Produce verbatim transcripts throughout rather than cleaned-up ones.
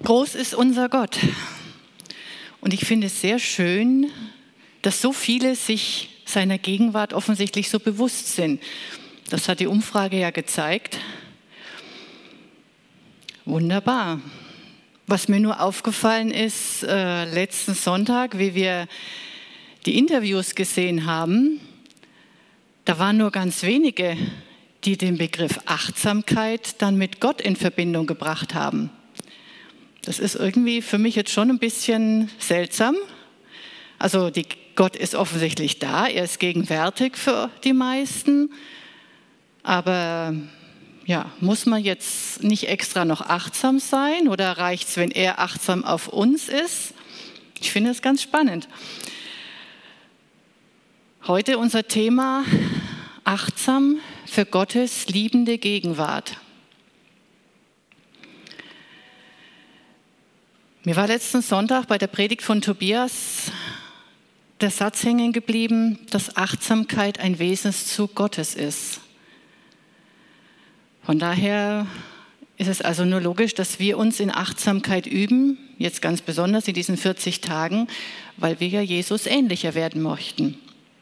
Groß ist unser Gott. Und ich finde es sehr schön, dass so viele sich seiner Gegenwart offensichtlich so bewusst sind. Das hat die Umfrage ja gezeigt. Wunderbar. Was mir nur aufgefallen ist, äh, letzten Sonntag, wie wir die Interviews gesehen haben, da waren nur ganz wenige, die den Begriff Achtsamkeit dann mit Gott in Verbindung gebracht haben. Das ist irgendwie für mich jetzt schon ein bisschen seltsam. Also die, Gott ist offensichtlich da, er ist gegenwärtig für die meisten, aber ja, muss man jetzt nicht extra noch achtsam sein oder reicht es, wenn er achtsam auf uns ist? Ich finde es ganz spannend. Heute unser Thema: achtsam für Gottes liebende Gegenwart. Mir war letzten Sonntag bei der Predigt von Tobias der Satz hängen geblieben, dass Achtsamkeit ein Wesenszug Gottes ist. Von daher ist es also nur logisch, dass wir uns in Achtsamkeit üben, jetzt ganz besonders in diesen vierzig Tagen, weil wir ja Jesus ähnlicher werden möchten.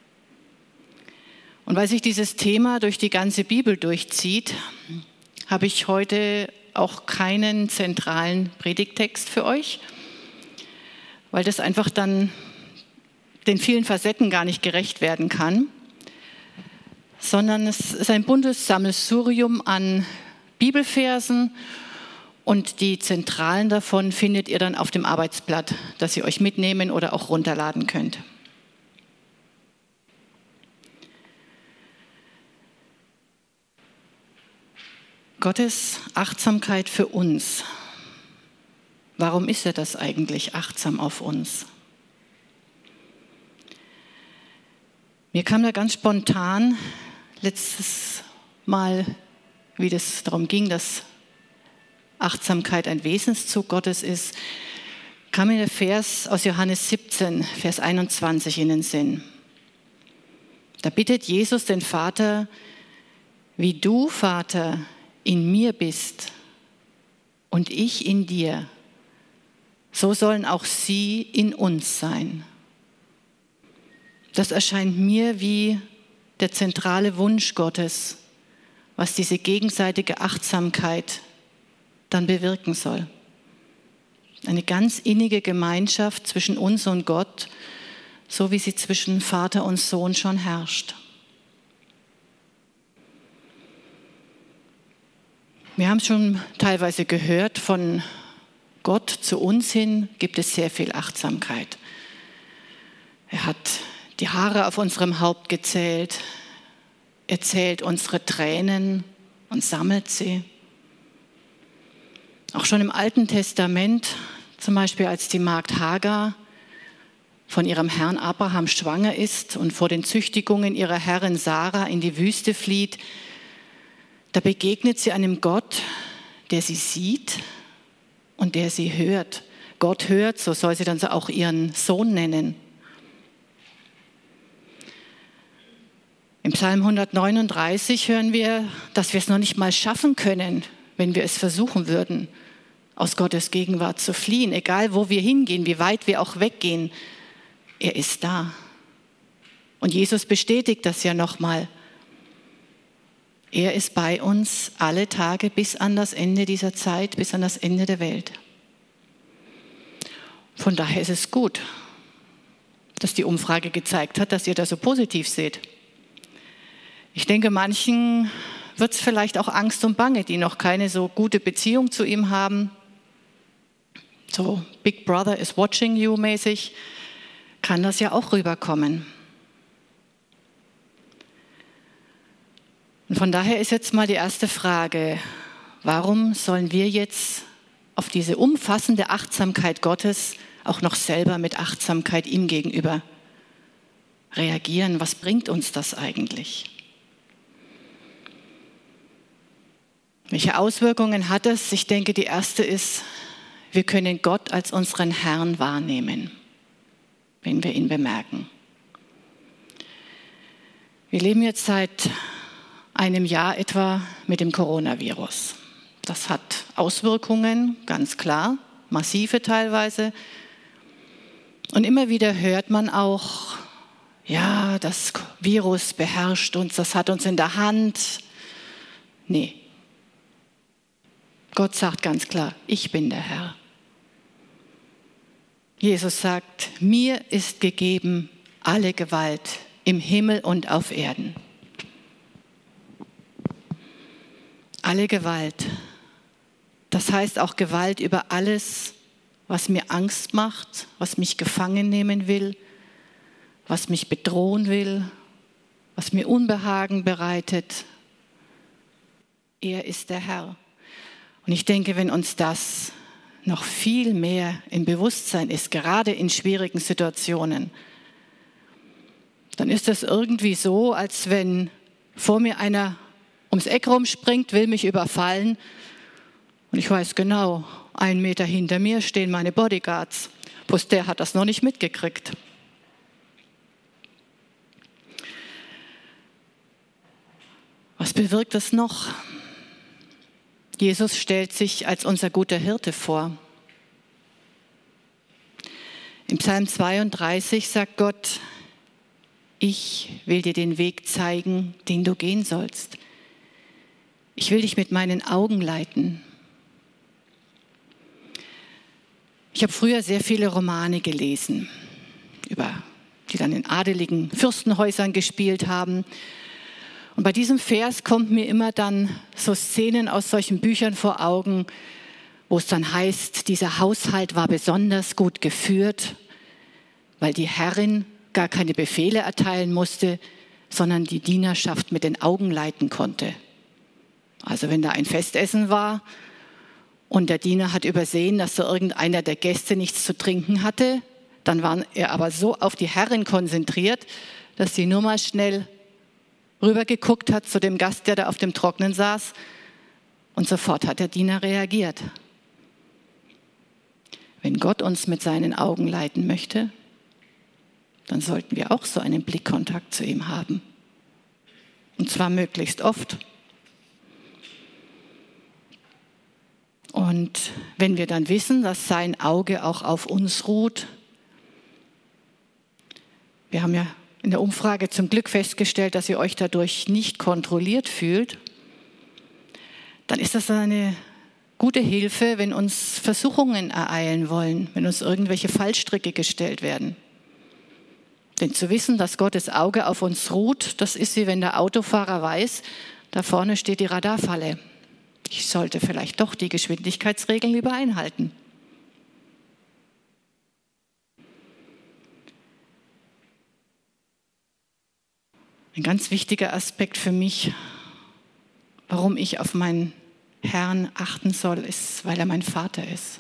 Und weil sich dieses Thema durch die ganze Bibel durchzieht, habe ich heute auch keinen zentralen Predigttext für euch, weil das einfach dann den vielen Facetten gar nicht gerecht werden kann, sondern es ist ein buntes Sammelsurium an Bibelversen und die zentralen davon findet ihr dann auf dem Arbeitsblatt, das ihr euch mitnehmen oder auch runterladen könnt. Gottes Achtsamkeit für uns. Warum ist er das eigentlich, achtsam auf uns? Mir kam da ganz spontan letztes Mal, wie das darum ging, dass Achtsamkeit ein Wesenszug Gottes ist, kam mir der Vers aus Johannes siebzehn, Vers einundzwanzig in den Sinn. Da bittet Jesus den Vater: Wie du, Vater, in mir bist und ich in dir, so sollen auch sie in uns sein. Das erscheint mir wie der zentrale Wunsch Gottes, was diese gegenseitige Achtsamkeit dann bewirken soll. Eine ganz innige Gemeinschaft zwischen uns und Gott, so wie sie zwischen Vater und Sohn schon herrscht. Wir haben schon teilweise gehört, von Gott zu uns hin gibt es sehr viel Achtsamkeit. Er hat die Haare auf unserem Haupt gezählt, er zählt unsere Tränen und sammelt sie. Auch schon im Alten Testament, zum Beispiel als die Magd Hagar von ihrem Herrn Abraham schwanger ist und vor den Züchtigungen ihrer Herrin Sarah in die Wüste flieht, da begegnet sie einem Gott, der sie sieht und der sie hört. Gott hört, so soll sie dann auch ihren Sohn nennen. Im Psalm hundertneununddreißig hören wir, dass wir es noch nicht mal schaffen können, wenn wir es versuchen würden, aus Gottes Gegenwart zu fliehen. Egal, wo wir hingehen, wie weit wir auch weggehen, er ist da. Und Jesus bestätigt das ja nochmal. Er ist bei uns alle Tage bis an das Ende dieser Zeit, bis an das Ende der Welt. Von daher ist es gut, dass die Umfrage gezeigt hat, dass ihr das so positiv seht. Ich denke, manchen wird es vielleicht auch Angst und Bange, die noch keine so gute Beziehung zu ihm haben. So Big Brother is watching you mäßig, kann das ja auch rüberkommen. Und von daher ist jetzt mal die erste Frage: Warum sollen wir jetzt auf diese umfassende Achtsamkeit Gottes auch noch selber mit Achtsamkeit ihm gegenüber reagieren? Was bringt uns das eigentlich? Welche Auswirkungen hat es? Ich denke, die erste ist, wir können Gott als unseren Herrn wahrnehmen, wenn wir ihn bemerken. Wir leben jetzt seit einem Jahr etwa mit dem Coronavirus. Das hat Auswirkungen, ganz klar. massive teilweise. Und immer wieder hört man auch, ja, das Virus beherrscht uns, das hat uns in der Hand. Nee. Gott sagt ganz klar, ich bin der Herr. Jesus sagt, mir ist gegeben alle Gewalt im Himmel und auf Erden. Alle Gewalt. Das heißt auch Gewalt über alles, was mir Angst macht, was mich gefangen nehmen will, was mich bedrohen will, was mir Unbehagen bereitet. Er ist der Herr. Und ich denke, wenn uns das noch viel mehr im Bewusstsein ist, gerade in schwierigen Situationen, dann ist das irgendwie so, als wenn vor mir einer ums Eck rumspringt, will mich überfallen und ich weiß genau, einen Meter hinter mir stehen meine Bodyguards. Bloß der hat das noch nicht mitgekriegt. Was bewirkt das noch? Jesus stellt sich als unser guter Hirte vor. Im Psalm zweiunddreißig sagt Gott, ich will dir den Weg zeigen, den du gehen sollst. Ich will dich mit meinen Augen leiten. Ich habe früher sehr viele Romane gelesen, über, die dann in adeligen Fürstenhäusern gespielt haben. Und bei diesem Vers kommt mir immer dann so Szenen aus solchen Büchern vor Augen, wo es dann heißt, dieser Haushalt war besonders gut geführt, weil die Herrin gar keine Befehle erteilen musste, sondern die Dienerschaft mit den Augen leiten konnte. Also wenn da ein Festessen war und der Diener hat übersehen, dass da irgendeiner der Gäste nichts zu trinken hatte, dann war er aber so auf die Herrin konzentriert, dass sie nur mal schnell rübergeguckt hat zu dem Gast, der da auf dem Trocknen saß, und sofort hat der Diener reagiert. Wenn Gott uns mit seinen Augen leiten möchte, dann sollten wir auch so einen Blickkontakt zu ihm haben. Und zwar möglichst oft. Und wenn wir dann wissen, dass sein Auge auch auf uns ruht, wir haben ja in der Umfrage zum Glück festgestellt, dass ihr euch dadurch nicht kontrolliert fühlt, dann ist das eine gute Hilfe, wenn uns Versuchungen ereilen wollen, wenn uns irgendwelche Fallstricke gestellt werden. Denn zu wissen, dass Gottes Auge auf uns ruht, das ist wie wenn der Autofahrer weiß, da vorne steht die Radarfalle. Ich sollte vielleicht doch die Geschwindigkeitsregeln lieber einhalten. Ein ganz wichtiger Aspekt für mich, warum ich auf meinen Herrn achten soll, ist, weil er mein Vater ist.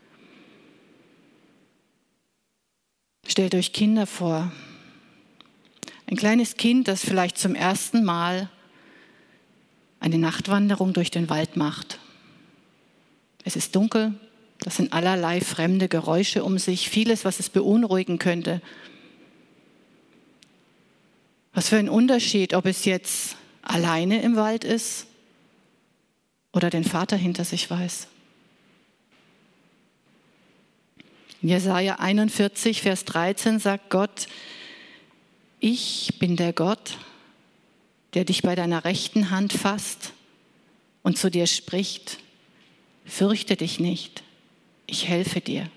Stellt euch Kinder vor. Ein kleines Kind, das vielleicht zum ersten Mal eine Nachtwanderung durch den Wald macht. Es ist dunkel, das sind allerlei fremde Geräusche um sich, vieles, was es beunruhigen könnte. Was für ein Unterschied, ob es jetzt alleine im Wald ist oder den Vater hinter sich weiß. In Jesaja einundvierzig, Vers dreizehn sagt Gott, ich bin der Gott, der dich bei deiner rechten Hand fasst und zu dir spricht, fürchte dich nicht, ich helfe dir.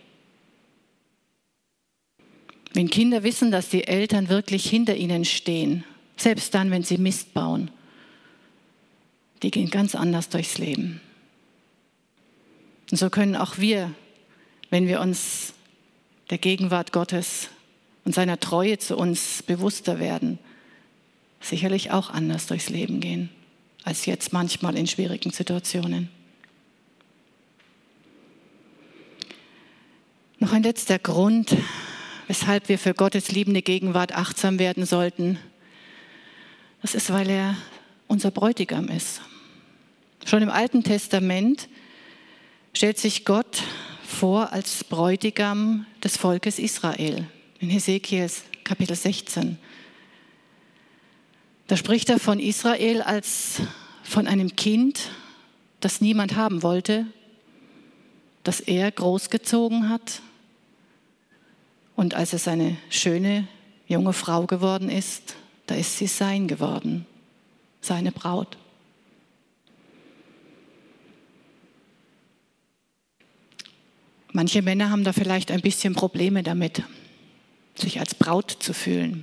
Wenn Kinder wissen, dass die Eltern wirklich hinter ihnen stehen, selbst dann, wenn sie Mist bauen, die gehen ganz anders durchs Leben. Und so können auch wir, wenn wir uns der Gegenwart Gottes und seiner Treue zu uns bewusster werden, sicherlich auch anders durchs Leben gehen, als jetzt manchmal in schwierigen Situationen. Noch ein letzter Grund, weshalb wir für Gottes liebende Gegenwart achtsam werden sollten. Das ist, weil er unser Bräutigam ist. Schon im Alten Testament stellt sich Gott vor als Bräutigam des Volkes Israel. In Hesekiel Kapitel sechzehn. Da spricht er von Israel als von einem Kind, das niemand haben wollte, das er großgezogen hat. Und als es eine schöne junge Frau geworden ist, da ist sie sein geworden, seine Braut. Manche Männer haben da vielleicht ein bisschen Probleme damit, sich als Braut zu fühlen.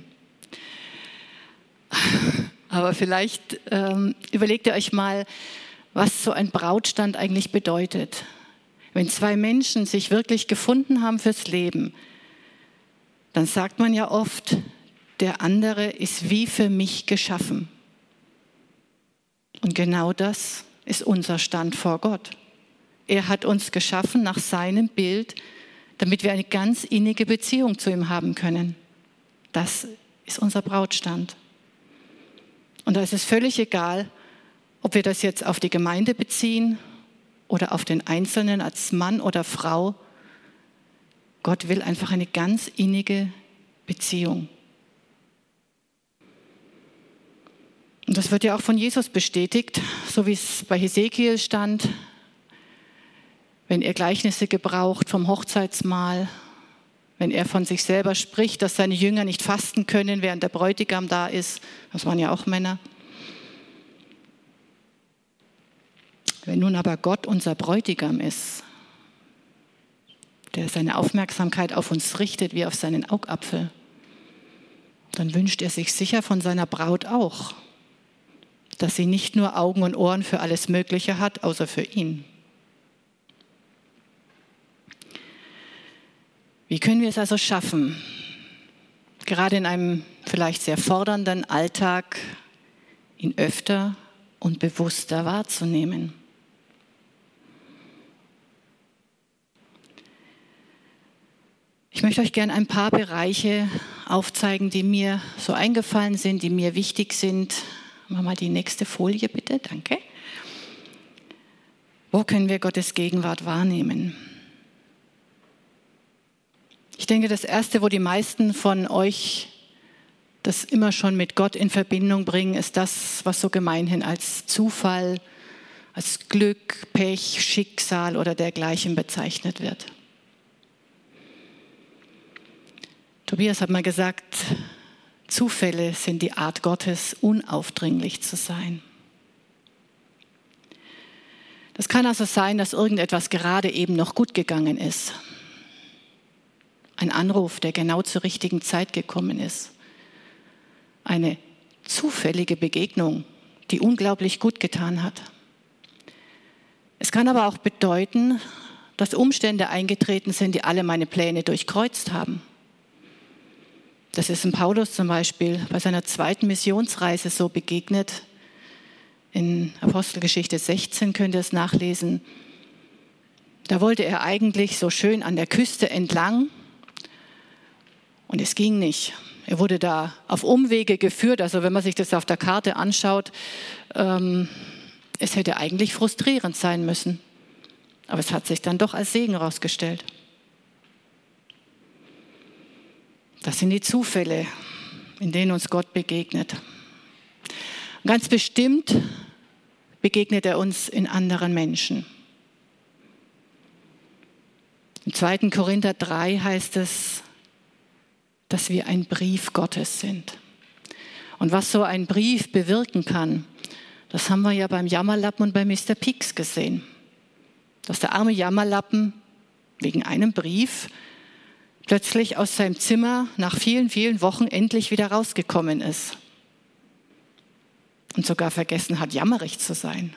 Aber vielleicht ähm, überlegt ihr euch mal, was so ein Brautstand eigentlich bedeutet. Wenn zwei Menschen sich wirklich gefunden haben fürs Leben, dann sagt man ja oft, der andere ist wie für mich geschaffen. Und genau das ist unser Stand vor Gott. Er hat uns geschaffen nach seinem Bild, damit wir eine ganz innige Beziehung zu ihm haben können. Das ist unser Brautstand. Und da ist es völlig egal, ob wir das jetzt auf die Gemeinde beziehen oder auf den Einzelnen als Mann oder Frau. Gott will einfach eine ganz innige Beziehung. Und das wird ja auch von Jesus bestätigt, so wie es bei Hesekiel stand, wenn er Gleichnisse gebraucht vom Hochzeitsmahl, wenn er von sich selber spricht, dass seine Jünger nicht fasten können, während der Bräutigam da ist. Das waren ja auch Männer. Wenn nun aber Gott unser Bräutigam ist, der seine Aufmerksamkeit auf uns richtet wie auf seinen Augapfel, dann wünscht er sich sicher von seiner Braut auch, dass sie nicht nur Augen und Ohren für alles Mögliche hat, außer für ihn. Wie können wir es also schaffen, gerade in einem vielleicht sehr fordernden Alltag, ihn öfter und bewusster wahrzunehmen? Ich möchte euch gerne ein paar Bereiche aufzeigen, die mir so eingefallen sind, die mir wichtig sind. Machen wir mal die nächste Folie bitte, danke. Wo können wir Gottes Gegenwart wahrnehmen? Ich denke, das Erste, wo die meisten von euch das immer schon mit Gott in Verbindung bringen, ist das, was so gemeinhin als Zufall, als Glück, Pech, Schicksal oder dergleichen bezeichnet wird. Tobias hat mal gesagt, Zufälle sind die Art Gottes, unaufdringlich zu sein. Das kann also sein, dass irgendetwas gerade eben noch gut gegangen ist. Ein Anruf, der genau zur richtigen Zeit gekommen ist. Eine zufällige Begegnung, die unglaublich gut getan hat. Es kann aber auch bedeuten, dass Umstände eingetreten sind, die alle meine Pläne durchkreuzt haben. Das ist in Paulus zum Beispiel bei seiner zweiten Missionsreise so begegnet. In Apostelgeschichte sechzehn könnt ihr es nachlesen. Da wollte er eigentlich so schön an der Küste entlang und es ging nicht. Er wurde da auf Umwege geführt. Also wenn man sich das auf der Karte anschaut, ähm, es hätte eigentlich frustrierend sein müssen. Aber es hat sich dann doch als Segen herausgestellt. Das sind die Zufälle, in denen uns Gott begegnet. Und ganz bestimmt begegnet er uns in anderen Menschen. Im zweiten Korinther drei heißt es, dass wir ein Brief Gottes sind. Und was so ein Brief bewirken kann, das haben wir ja beim Jammerlappen und bei Mister Pieks gesehen. Dass der arme Jammerlappen wegen einem Brief plötzlich aus seinem Zimmer nach vielen, vielen Wochen endlich wieder rausgekommen ist. Und sogar vergessen hat, jammerig zu sein.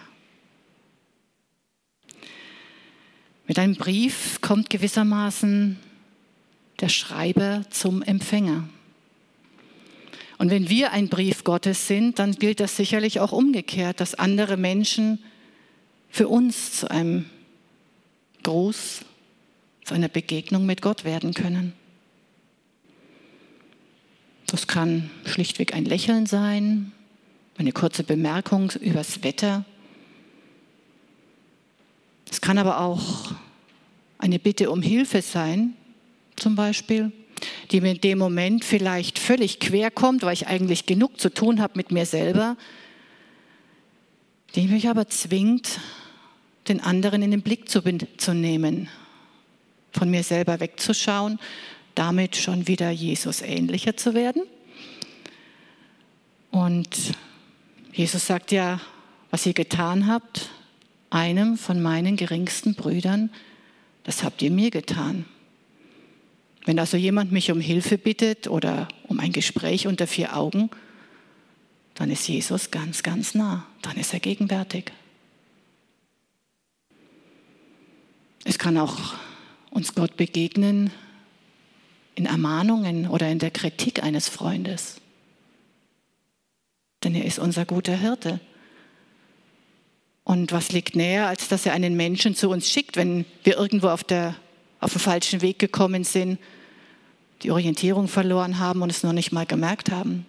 Mit einem Brief kommt gewissermaßen der Schreiber zum Empfänger. Und wenn wir ein Brief Gottes sind, dann gilt das sicherlich auch umgekehrt, dass andere Menschen für uns zu einem Gruß, zu einer Begegnung mit Gott werden können. Das kann schlichtweg ein Lächeln sein, eine kurze Bemerkung übers Wetter. Es kann aber auch eine Bitte um Hilfe sein, zum Beispiel, die mir in dem Moment vielleicht völlig quer kommt, weil ich eigentlich genug zu tun habe mit mir selber, die mich aber zwingt, den anderen in den Blick zu, zu nehmen, von mir selber wegzuschauen, damit schon wieder Jesus ähnlicher zu werden. Und Jesus sagt ja, was ihr getan habt, einem von meinen geringsten Brüdern, das habt ihr mir getan. Wenn also jemand mich um Hilfe bittet oder um ein Gespräch unter vier Augen, dann ist Jesus ganz, ganz nah. Dann ist er gegenwärtig. Es kann auch uns Gott begegnen in Ermahnungen oder in der Kritik eines Freundes. Denn er ist unser guter Hirte. Und was liegt näher, als dass er einen Menschen zu uns schickt, wenn wir irgendwo auf, der, auf den falschen Weg gekommen sind, die Orientierung verloren haben und es noch nicht mal gemerkt haben.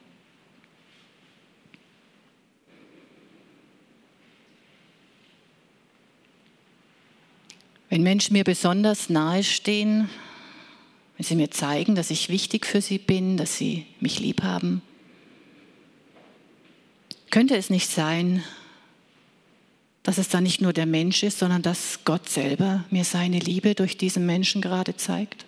Wenn Menschen mir besonders nahe stehen, wenn sie mir zeigen, dass ich wichtig für sie bin, dass sie mich lieb haben, könnte es nicht sein, dass es dann nicht nur der Mensch ist, sondern dass Gott selber mir seine Liebe durch diesen Menschen gerade zeigt?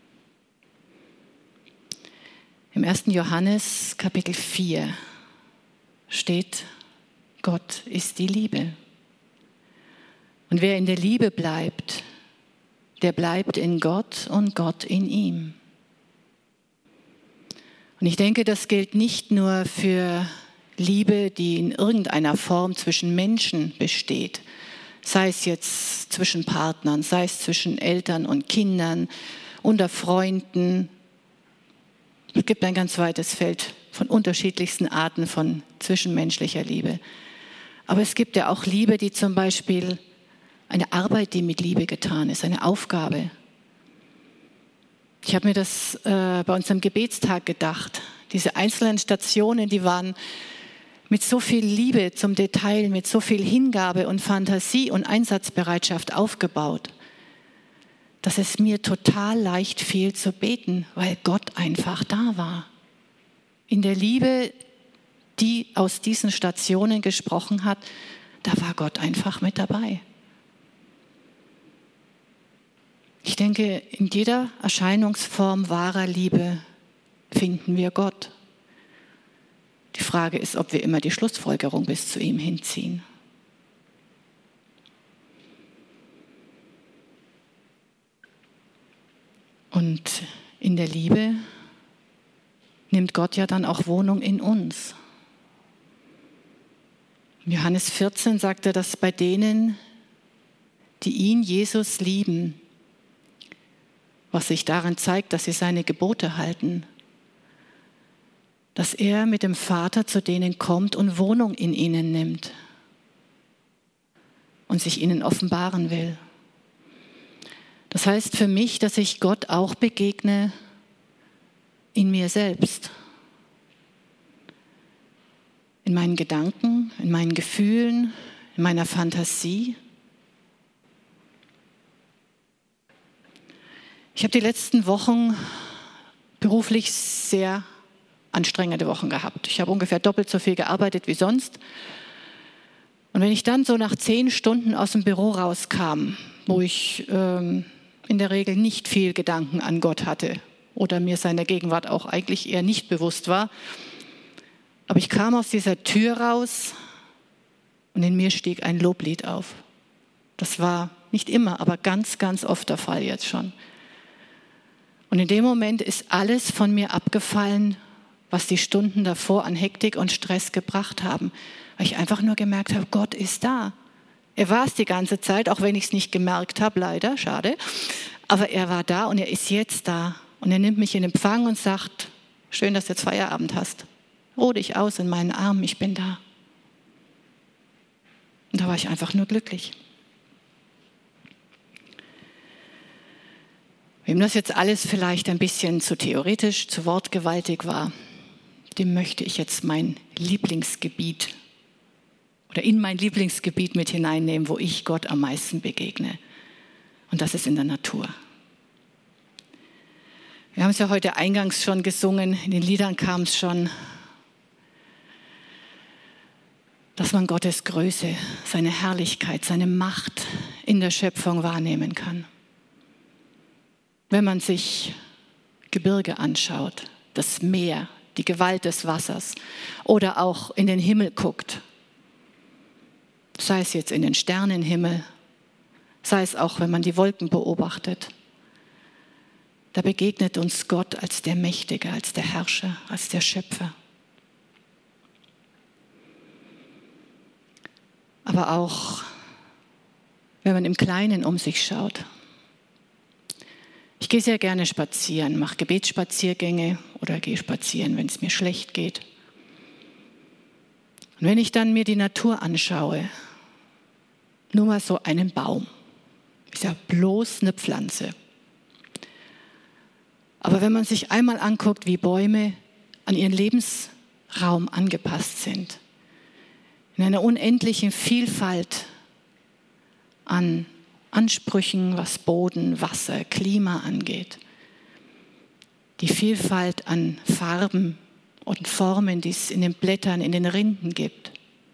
Im ersten Johannes Kapitel vier steht, Gott ist die Liebe. Und wer in der Liebe bleibt, der bleibt in Gott und Gott in ihm. Und ich denke, das gilt nicht nur für Liebe, die in irgendeiner Form zwischen Menschen besteht, sei es jetzt zwischen Partnern, sei es zwischen Eltern und Kindern, unter Freunden. Es gibt ein ganz weites Feld von unterschiedlichsten Arten von zwischenmenschlicher Liebe. Aber es gibt ja auch Liebe, die zum Beispiel eine Arbeit, die mit Liebe getan ist, eine Aufgabe. Ich habe mir das äh, bei unserem Gebetstag gedacht. Diese einzelnen Stationen, die waren mit so viel Liebe zum Detail, mit so viel Hingabe und Fantasie und Einsatzbereitschaft aufgebaut, dass es mir total leicht fiel zu beten, weil Gott einfach da war. In der Liebe, die aus diesen Stationen gesprochen hat, da war Gott einfach mit dabei. Ich denke, in jeder Erscheinungsform wahrer Liebe finden wir Gott. Die Frage ist, ob wir immer die Schlussfolgerung bis zu ihm hinziehen. Und in der Liebe nimmt Gott ja dann auch Wohnung in uns. In Johannes vierzehn sagt er, dass bei denen, die ihn, Jesus, lieben, was sich darin zeigt, dass sie seine Gebote halten, dass er mit dem Vater zu denen kommt und Wohnung in ihnen nimmt und sich ihnen offenbaren will. Das heißt für mich, dass ich Gott auch begegne in mir selbst, in meinen Gedanken, in meinen Gefühlen, in meiner Fantasie. Ich habe die letzten Wochen beruflich sehr anstrengende Wochen gehabt. Ich habe ungefähr doppelt so viel gearbeitet wie sonst. Und wenn ich dann so nach zehn Stunden aus dem Büro rauskam, wo ich ähm, in der Regel nicht viel Gedanken an Gott hatte oder mir seiner Gegenwart auch eigentlich eher nicht bewusst war, aber ich kam aus dieser Tür raus und in mir stieg ein Loblied auf. Das war nicht immer, aber ganz, ganz oft der Fall jetzt schon. Und in dem Moment ist alles von mir abgefallen, was die Stunden davor an Hektik und Stress gebracht haben. Weil ich einfach nur gemerkt habe, Gott ist da. Er war es die ganze Zeit, auch wenn ich es nicht gemerkt habe, leider, schade. Aber er war da und er ist jetzt da. Und er nimmt mich in Empfang und sagt, schön, dass du jetzt Feierabend hast. Ruh dich aus in meinen Armen, ich bin da. Und da war ich einfach nur glücklich. Wem das jetzt alles vielleicht ein bisschen zu theoretisch, zu wortgewaltig war, dem möchte ich jetzt mein Lieblingsgebiet oder in mein Lieblingsgebiet mit hineinnehmen, wo ich Gott am meisten begegne. Und das ist in der Natur. Wir haben es ja heute eingangs schon gesungen, in den Liedern kam es schon, dass man Gottes Größe, seine Herrlichkeit, seine Macht in der Schöpfung wahrnehmen kann. Wenn man sich Gebirge anschaut, das Meer, die Gewalt des Wassers oder auch in den Himmel guckt, sei es jetzt in den Sternenhimmel, sei es auch, wenn man die Wolken beobachtet, da begegnet uns Gott als der Mächtige, als der Herrscher, als der Schöpfer. Aber auch, wenn man im Kleinen um sich schaut. Ich gehe sehr gerne spazieren, mache Gebetsspaziergänge oder gehe spazieren, wenn es mir schlecht geht. Und wenn ich dann mir die Natur anschaue, nur mal so einen Baum, ist ja bloß eine Pflanze. Aber wenn man sich einmal anguckt, wie Bäume an ihren Lebensraum angepasst sind, in einer unendlichen Vielfalt an Ansprüchen, was Boden, Wasser, Klima angeht, die Vielfalt an Farben und Formen, die es in den Blättern, in den Rinden gibt.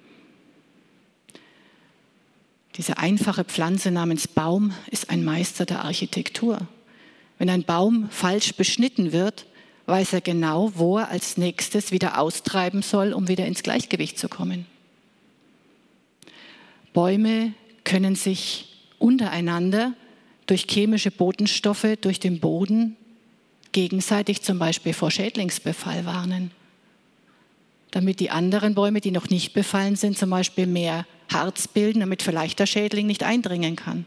Diese einfache Pflanze namens Baum ist ein Meister der Architektur. Wenn ein Baum falsch beschnitten wird, weiß er genau, wo er als nächstes wieder austreiben soll, um wieder ins Gleichgewicht zu kommen. Bäume können sich untereinander durch chemische Botenstoffe, durch den Boden gegenseitig zum Beispiel vor Schädlingsbefall warnen, damit die anderen Bäume, die noch nicht befallen sind, zum Beispiel mehr Harz bilden, damit vielleicht der Schädling nicht eindringen kann.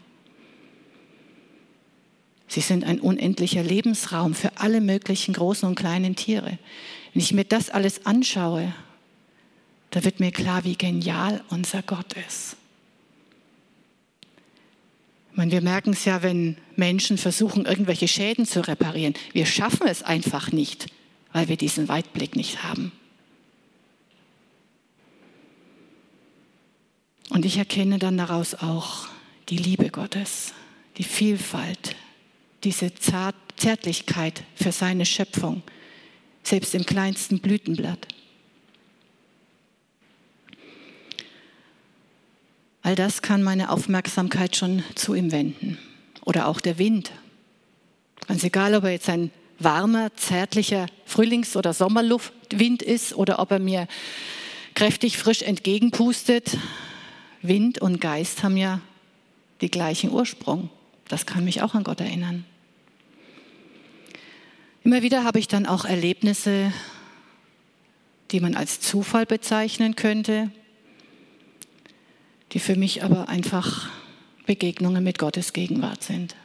Sie sind ein unendlicher Lebensraum für alle möglichen großen und kleinen Tiere. Wenn ich mir das alles anschaue, da wird mir klar, wie genial unser Gott ist. Ich meine, wir merken es ja, wenn Menschen versuchen, irgendwelche Schäden zu reparieren. Wir schaffen es einfach nicht, weil wir diesen Weitblick nicht haben. Und ich erkenne dann daraus auch die Liebe Gottes, die Vielfalt, diese Zart- Zärtlichkeit für seine Schöpfung, selbst im kleinsten Blütenblatt. All das kann meine Aufmerksamkeit schon zu ihm wenden. Oder auch der Wind. Ganz egal, ob er jetzt ein warmer, zärtlicher Frühlings- oder Sommerluftwind ist oder ob er mir kräftig frisch entgegenpustet. Wind und Geist haben ja den gleichen Ursprung. Das kann mich auch an Gott erinnern. Immer wieder habe ich dann auch Erlebnisse, die man als Zufall bezeichnen könnte, die für mich aber einfach Begegnungen mit Gottes Gegenwart sind.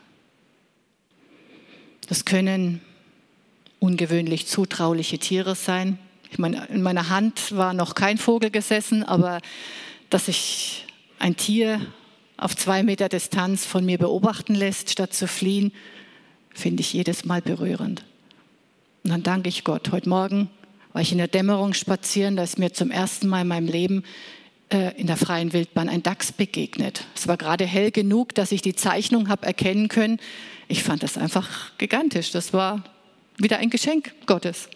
Das können ungewöhnlich zutrauliche Tiere sein. Ich meine, in meiner Hand war noch kein Vogel gesessen, aber dass sich ein Tier auf zwei Meter Distanz von mir beobachten lässt, statt zu fliehen, finde ich jedes Mal berührend. Und dann danke ich Gott. Heute Morgen war ich in der Dämmerung spazieren, da ist mir zum ersten Mal in meinem Leben äh, in der freien Wildbahn ein Dachs begegnet. Es war gerade hell genug, dass ich die Zeichnung habe erkennen können. Ich fand das einfach gigantisch. Das war wieder ein Geschenk Gottes.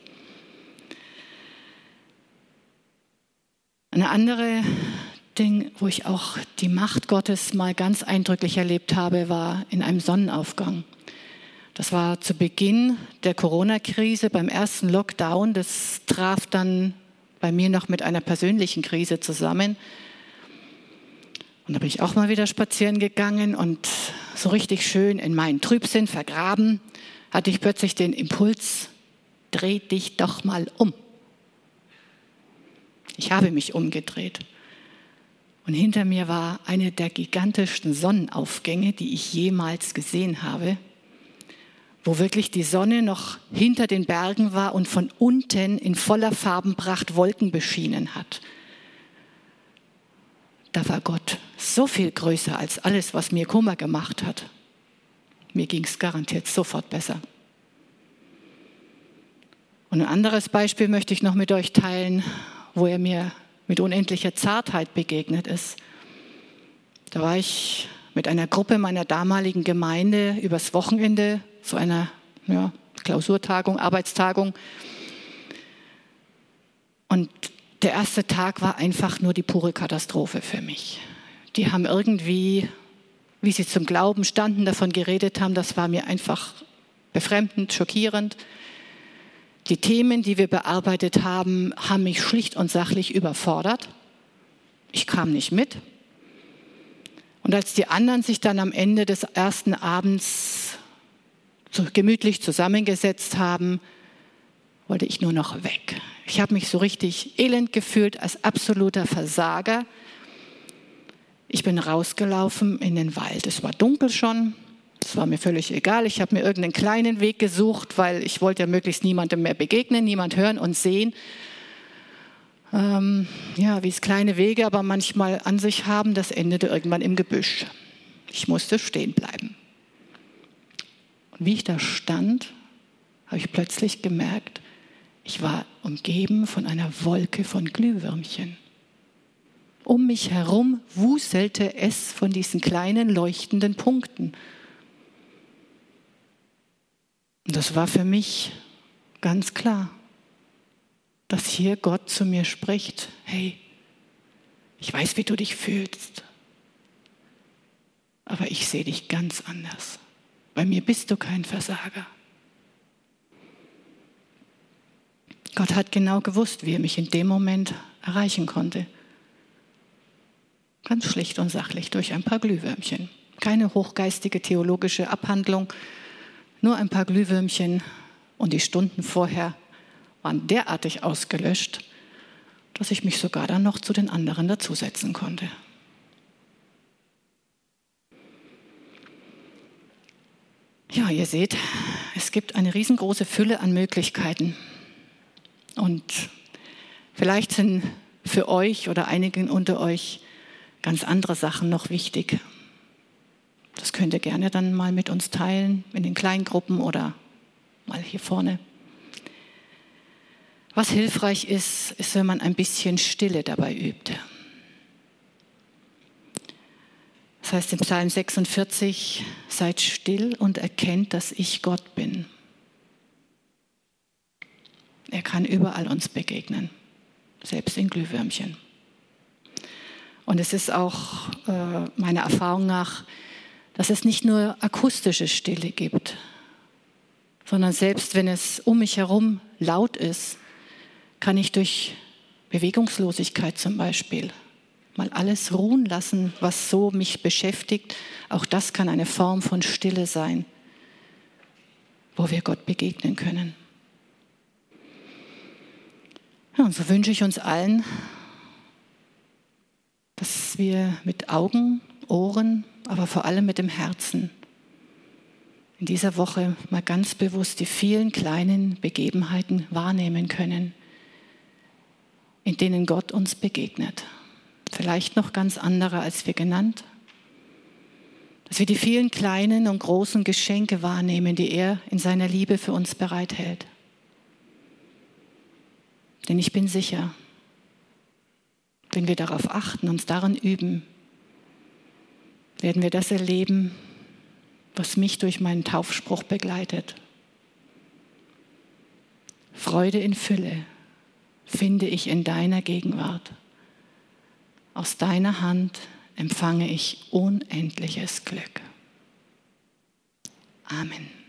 Eine andere Ding, wo ich auch die Macht Gottes mal ganz eindrücklich erlebt habe, war in einem Sonnenaufgang. Das war zu Beginn der Corona-Krise, beim ersten Lockdown. Das traf dann bei mir noch mit einer persönlichen Krise zusammen. Und da bin ich auch mal wieder spazieren gegangen und so richtig schön in meinen Trübsinn vergraben, hatte ich plötzlich den Impuls, dreh dich doch mal um. Ich habe mich umgedreht. Und hinter mir war eine der gigantischsten Sonnenaufgänge, die ich jemals gesehen habe, wo wirklich die Sonne noch hinter den Bergen war und von unten in voller Farbenpracht Wolken beschienen hat. Da war Gott so viel größer als alles, was mir Kummer gemacht hat. Mir ging es garantiert sofort besser. Und ein anderes Beispiel möchte ich noch mit euch teilen, wo er mir mit unendlicher Zartheit begegnet ist. Da war ich mit einer Gruppe meiner damaligen Gemeinde übers Wochenende, so einer ja, Klausurtagung, Arbeitstagung. Und der erste Tag war einfach nur die pure Katastrophe für mich. Die haben irgendwie wie sie zum Glauben standen, davon geredet haben, das war mir einfach befremdend, schockierend. Die Themen, die wir bearbeitet haben, haben mich schlicht und sachlich überfordert. Ich kam nicht mit. Und als die anderen sich dann am Ende des ersten Abends so gemütlich zusammengesetzt haben, wollte ich nur noch weg. Ich habe mich so richtig elend gefühlt, als absoluter Versager. Ich bin rausgelaufen in den Wald. Es war dunkel schon. Es war mir völlig egal. Ich habe mir irgendeinen kleinen Weg gesucht, weil ich wollte ja möglichst niemandem mehr begegnen, niemand hören und sehen. Ähm, ja, wie es kleine Wege aber manchmal an sich haben, das endete irgendwann im Gebüsch. Ich musste stehen bleiben. Und wie ich da stand, habe ich plötzlich gemerkt, ich war umgeben von einer Wolke von Glühwürmchen. Um mich herum wuselte es von diesen kleinen leuchtenden Punkten. Und das war für mich ganz klar, dass hier Gott zu mir spricht: Hey, ich weiß, wie du dich fühlst, aber ich sehe dich ganz anders. Bei mir bist du kein Versager. Gott hat genau gewusst, wie er mich in dem Moment erreichen konnte. Ganz schlicht und sachlich, durch ein paar Glühwürmchen. Keine hochgeistige theologische Abhandlung, nur ein paar Glühwürmchen. Und die Stunden vorher waren derartig ausgelöscht, dass ich mich sogar dann noch zu den anderen dazusetzen konnte. Ja, ihr seht, es gibt eine riesengroße Fülle an Möglichkeiten. Und vielleicht sind für euch oder einigen unter euch ganz andere Sachen noch wichtig. Das könnt ihr gerne dann mal mit uns teilen, in den Kleingruppen oder mal hier vorne. Was hilfreich ist, ist, wenn man ein bisschen Stille dabei übt. Das heißt im Psalm sechsundvierzig, seid still und erkennt, dass ich Gott bin. Er kann überall uns begegnen, selbst in Glühwürmchen. Und es ist auch äh, meiner Erfahrung nach, dass es nicht nur akustische Stille gibt, sondern selbst wenn es um mich herum laut ist, kann ich durch Bewegungslosigkeit zum Beispiel mal alles ruhen lassen, was so mich beschäftigt. Auch das kann eine Form von Stille sein, wo wir Gott begegnen können. Ja, und so wünsche ich uns allen, dass wir mit Augen, Ohren, aber vor allem mit dem Herzen in dieser Woche mal ganz bewusst die vielen kleinen Begebenheiten wahrnehmen können, in denen Gott uns begegnet. Vielleicht noch ganz andere, als wir genannt. Dass wir die vielen kleinen und großen Geschenke wahrnehmen, die er in seiner Liebe für uns bereithält. Denn ich bin sicher, wenn wir darauf achten, uns daran üben, werden wir das erleben, was mich durch meinen Taufspruch begleitet. Freude in Fülle finde ich in deiner Gegenwart. Aus deiner Hand empfange ich unendliches Glück. Amen.